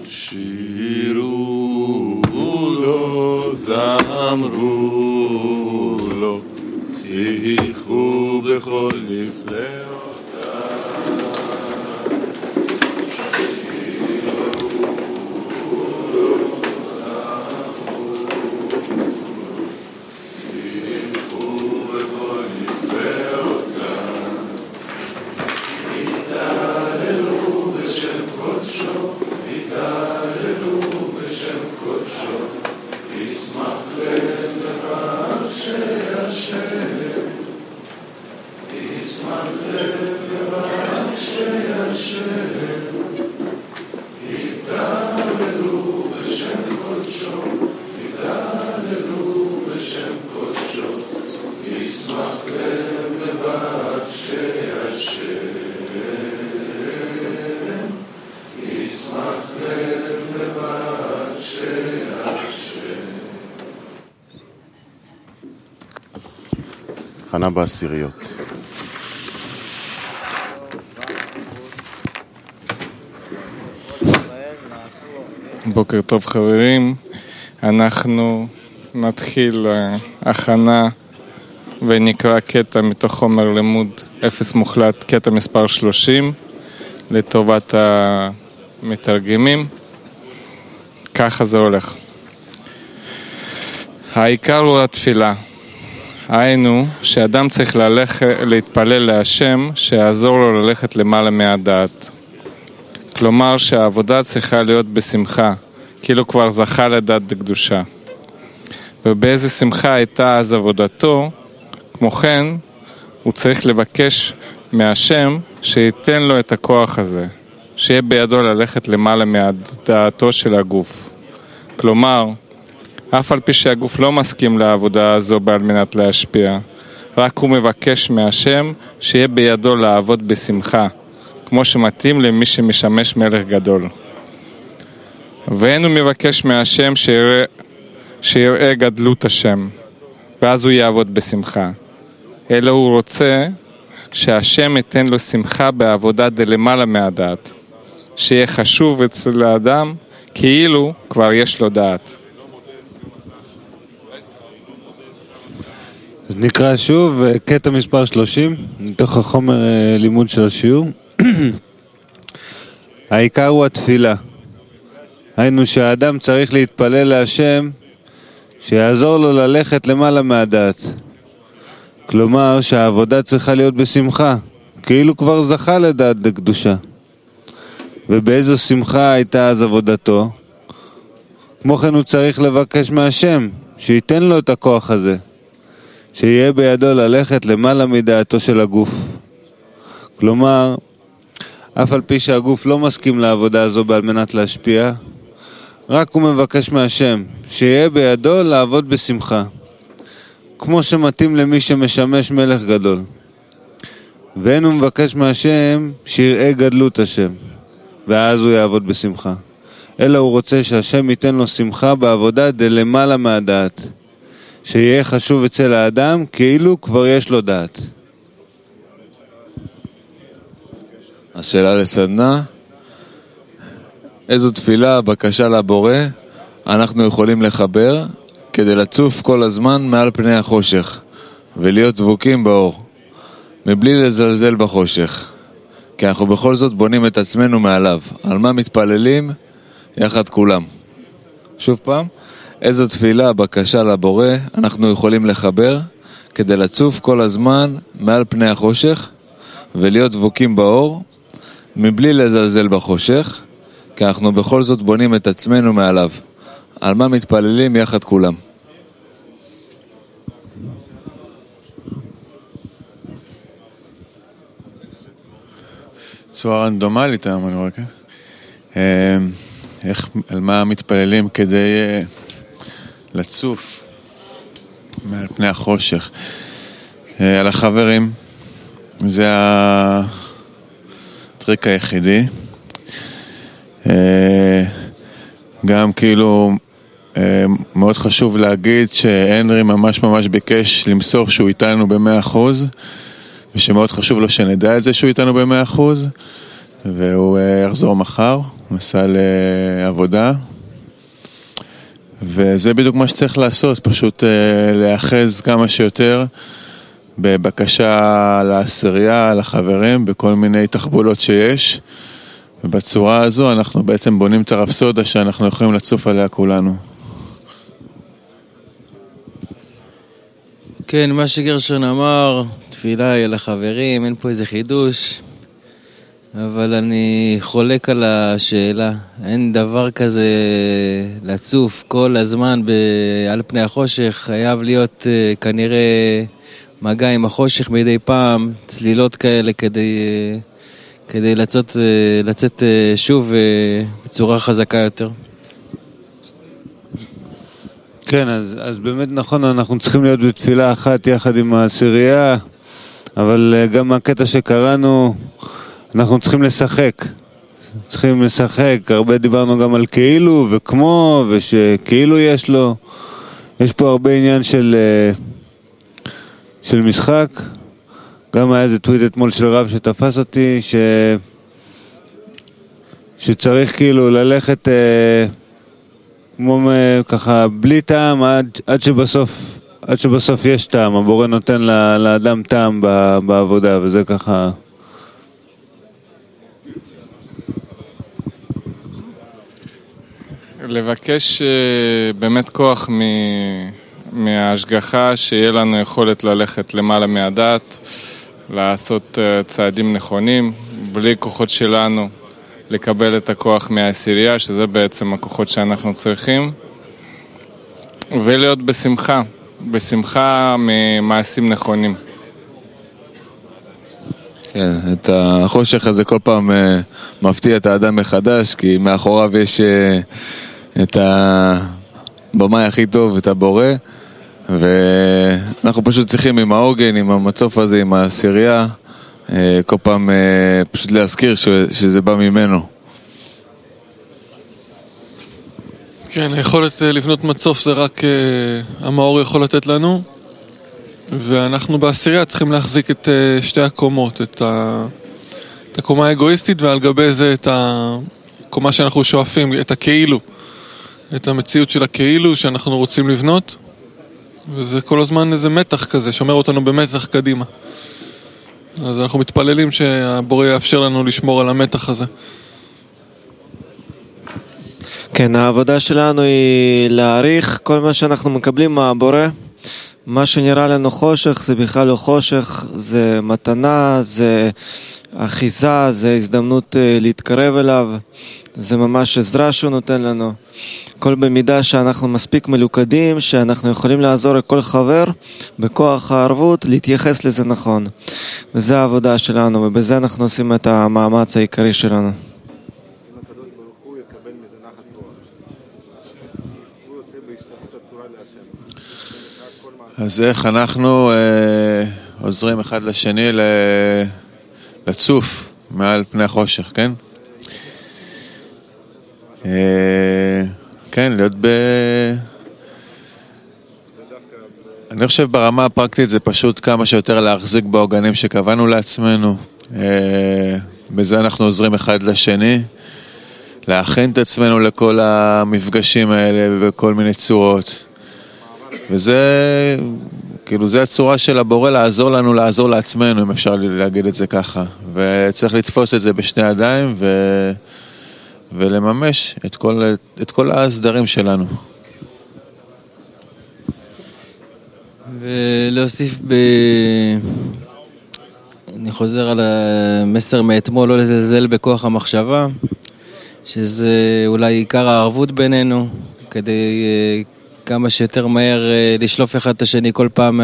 שירו לו, זמרו לו, שיחו בכל נפלאותיו. חנה בעשיריות. בוקר טוב חברים, אנחנו נתחיל הכנה ונקרא קטע מתוך חומר לימוד אפס מוחלט, קטע מספר 30 לטובת המתרגמים. ככה זה הולך. העיקר הוא התפילה, היינו שאדם צריך להתפלל להשם שיעזור לו ללכת למעלה מהדעת. כלומר שהעבודה צריכה להיות בשמחה, כאילו כבר זכה לדעת קדושה. ובאיזה שמחה הייתה אז עבודתו, כמו כן הוא צריך לבקש מהשם שייתן לו את הכוח הזה, שיהיה בידו ללכת למעלה מהדעתו של הגוף. כלומר, אף על פי שהגוף לא מסכים לעבודה הזו על מנת להשפיע, רק הוא מבקש מהשם שיהיה בידו לעבוד בשמחה, כמו שמתאים למי שמשמש מלך גדול. ואין הוא מבקש מהשם שיראה גדלות השם, ואז הוא יעבוד בשמחה. אלא הוא רוצה שהשם ייתן לו שמחה בעבודה דלמעלה מהדעת, שיהיה חשוב אצל האדם כאילו כבר יש לו דעת. אז נקרא שוב קטע מספר 30 מתוך החומר לימוד של השיעור. העיקר הוא התפילה, היינו שהאדם צריך להתפלל להשם שיעזור לו ללכת למעלה מהדעת. כלומר שהעבודה צריכה להיות בשמחה, כאילו כבר זכה לדעת לקדושה. ובאיזו שמחה הייתה אז עבודתו? כמו כן הוא צריך לבקש מהשם שייתן לו את הכוח הזה, שיהיה בידו ללכת למעלה מדעתו של הגוף. כלומר, אף על פי שהגוף לא מסכים לעבודה הזו על מנת להשפיע, רק הוא מבקש מהשם שיהיה בידו לעבוד בשמחה, כמו שמתאים למי שמשמש מלך גדול. ואין הוא מבקש מהשם שיראה גדלות השם, ואז הוא יעבוד בשמחה. אלא הוא רוצה שהשם ייתן לו שמחה בעבודה דלמעלה מהדעת, שיהיה חשוב אצל האדם כאילו כבר יש לו דעת. השאלה לסדנה, איזו תפילה, בקשה לבורא, אנחנו יכולים לחבר כדי לצוף כל הזמן מעל פני החושך ולהיות דבוקים באור, מבלי לזלזל בחושך, כי אנחנו בכל זאת בונים את עצמנו מעליו. על מה מתפללים? יחד כולם. שוב פעם, איזו תפילה, בקשה לבורא, אנחנו יכולים לחבר כדי לצוף כל הזמן מעל פני החושך ולהיות דבוקים באור, מבלי לזלזל בחושך, כי אנחנו בכל זאת בונים את עצמנו מעליו. על מה מתפללים? יחד כולם. צורה רנדומלית היום אני רואה, כן? על מה מתפללים כדי לצוף מעל פני החושך? על החברים, זה הטריק היחידי. גם כאילו מאוד חשוב להגיד שהנרי ממש ביקש למסור שהוא איתנו ב100%, ושמאוד חשוב לו שנדע את זה שהוא איתנו ב100%, והוא יחזור מחר. נסע לעבודה, וזה בדיוק מה שצריך לעשות, פשוט להאחז כמה שיותר בבקשה לעשירייה, לחברים, בכל מיני תחבולות שיש, ובצורה הזו אנחנו בעצם בונים את הרפסודה שאנחנו יכולים לצוף עליה כולנו. כן, מה שגרשון אמר, תפילה היא לחברים, אין פה איזה חידוש, אבל אני חולק על השאלה. אין דבר כזה לצוף כל הזמן על פני החושך, חייב להיות כנראה מגע עם החושך מדי פעם, צלילות כאלה כדי לצאת שוב בצורה חזקה יותר. כן, אז באמת נכון, אנחנו צריכים להיות בתפילה אחת יחד עם העשירייה, אבל גם הקטע שקראנו, אנחנו צריכים לשחק. הרבה דיברנו גם על כאילו וכמו, ושכאילו יש לו. יש פה הרבה עניין של משחק. גם היה איזה טוויט אתמול של רב שתפס אותי, שצריך כאילו ללכת כמו ככה בלי טעם עד שבסוף יש טעם. הבורא נותן לאדם טעם בעבודה, וזה ככה. לבקש באמת כוח מההשגחה, שיהיה לנו יכולת ללכת למעלה מהדעת, לעשות צעדים נכונים, בלי כוחות שלנו לקבל את הכוח מהעשירייה, שזה בעצם הכוחות שאנחנו צריכים, ולהיות בשמחה ממעשים נכונים. כן, את החושך הזה כל פעם מפתיע את האדם מחדש, כי מאחוריו יש את הבמאי הכי טוב, את הבורא, ואנחנו פשוט צריכים עם העוגן, עם המצוף הזה, עם העשירייה, כל פעם פשוט להזכיר שזה בא ממנו. כן, היכולת לבנות מצוף זה רק המאור יכול לתת לנו, ואנחנו בעשירייה צריכים להחזיק את שתי הקומות, את הקומה האגואיסטית, ועל גבי זה את הקומה שאנחנו שואפים, את הכאילו, את המציאות של הכאילו שאנחנו רוצים לבנות, וזה כל הזמן איזה מתח כזה, שומר אותנו במתח קדימה. אז אנחנו מתפללים שהבורא יאפשר לנו לשמור על המתח הזה. כן, העבודה שלנו היא להעריך כל מה שאנחנו מקבלים מהבורא. מה שנראה לנו חושך זה בכלל לא חושך, זה מתנה, זה אחיזה, זה הזדמנות להתקרב אליו, זה ממש עזרה שהוא נותן לנו. כל במידה שאנחנו מספיק מלוכדים, שאנחנו יכולים לעזור לכל חבר בכוח הערבות, להתייחס לזה נכון. וזה העבודה שלנו, ובזה אנחנו עושים את המאמץ העיקרי שלנו. אז איך אנחנו עוזרים אחד לשני לצוף מעל פני החושך, כן? כן, להיות אני חושב ברמה הפרקטית זה פשוט כמה שיותר להחזיק בעוגנים שקבענו לעצמנו. בזה אנחנו עוזרים אחד לשני, להכין את עצמנו לכל המפגשים האלה בכל מיני צורות. וזה, כאילו, זה הצורה של הבורא לעזור לנו, לעזור לעצמנו, אם אפשר להגיד את זה ככה. וצריך לתפוס את זה בשני ידיים ולממש את כל הסדרים שלנו. ולהוסיף אני חוזר על המסר מאתמול, לא לזלזל בכוח המחשבה, שזה אולי עיקר הערבות בינינו, כדי כמה שיותר מהר לשלוף אחד את השני כל פעם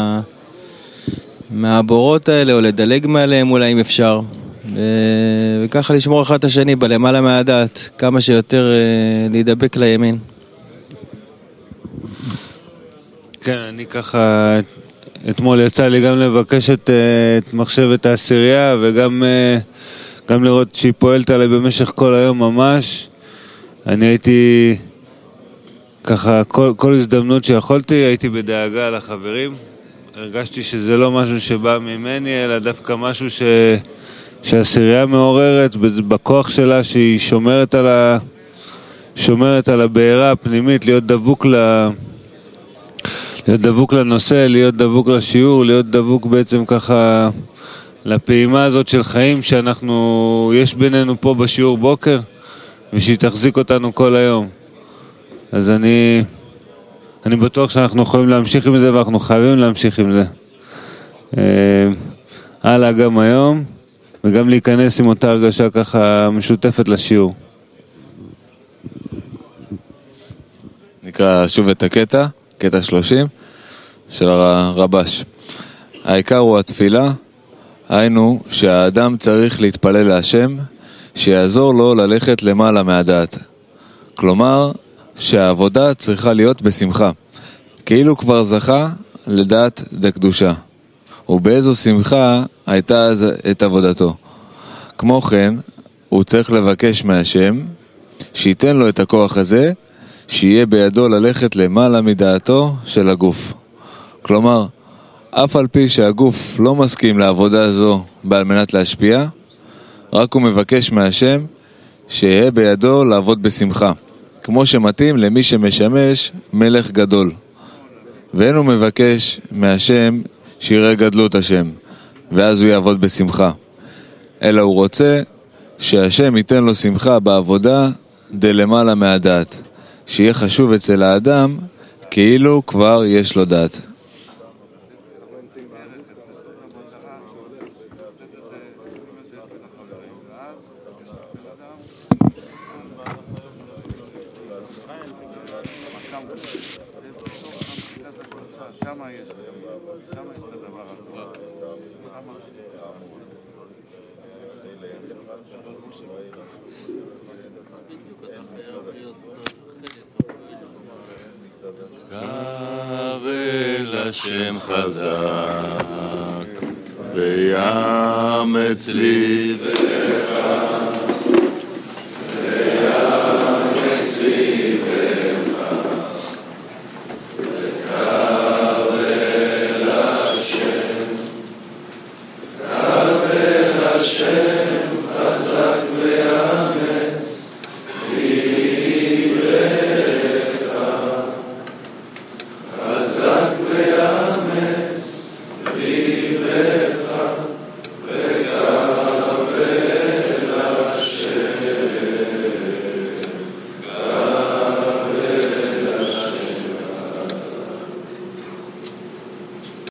מהבורות האלה, או לדלג מעליהם אולי אם אפשר, וככה לשמור אחד את השני בלמעלה מהדעת, כמה שיותר להידבק לימין. כן, אני ככה אתמול יצא לי גם לבקש את מחשבת העשירייה, וגם לראות שהיא פועלת עליי במשך כל היום ממש. אני הייתי ככה, כל הזדמנות שיכולתי, הייתי בדאגה לחברים. הרגשתי שזה לא משהו שבא ממני, אלא דווקא משהו שהסירייה מעוררת בכוח שלה שהיא שומרת על הבעירה הפנימית, להיות דבוק לנושא, להיות דבוק לשיעור, להיות דבוק בעצם ככה לפעימה הזאת של חיים יש בינינו פה בשיעור בוקר, ושהיא תחזיק אותנו כל היום. אז אני בטוח שאנחנו יכולים להמשיך עם זה, ואנחנו חייבים להמשיך עם זה. הלאה גם היום, וגם להיכנס עם אותה הרגשה ככה משותפת לשיעור. נקרא שוב את קטע 30 של הרבש. העיקר הוא התפילה, היינו שהאדם צריך להתפלל להשם, שיעזור לו ללכת למעלה מהדעת. כלומר, שהעבודה צריכה להיות בשמחה, כאילו כבר זכה לדעת דקדושה. ובאיזו שמחה הייתה את עבודתו. כמו כן, הוא צריך לבקש מהשם, שייתן לו את הכוח הזה, שיהיה בידו ללכת למעלה מדעתו של הגוף. כלומר, אף על פי שהגוף לא מסכים לעבודה זו בעל מנת להשפיע, רק הוא מבקש מהשם שיהיה בידו לעבוד בשמחה, כמו שמתאים למי שמשמש מלך גדול. ואין הוא מבקש מהשם שיראה גדלות השם, ואז הוא יעבוד בשמחה. אלא הוא רוצה שהשם ייתן לו שמחה בעבודה דלמעלה מהדעת, שיהיה חשוב אצל האדם כאילו כבר יש לו דעת. קבל השם חזק ויאמץ ליבך ויאמץ ליבך וקבל השם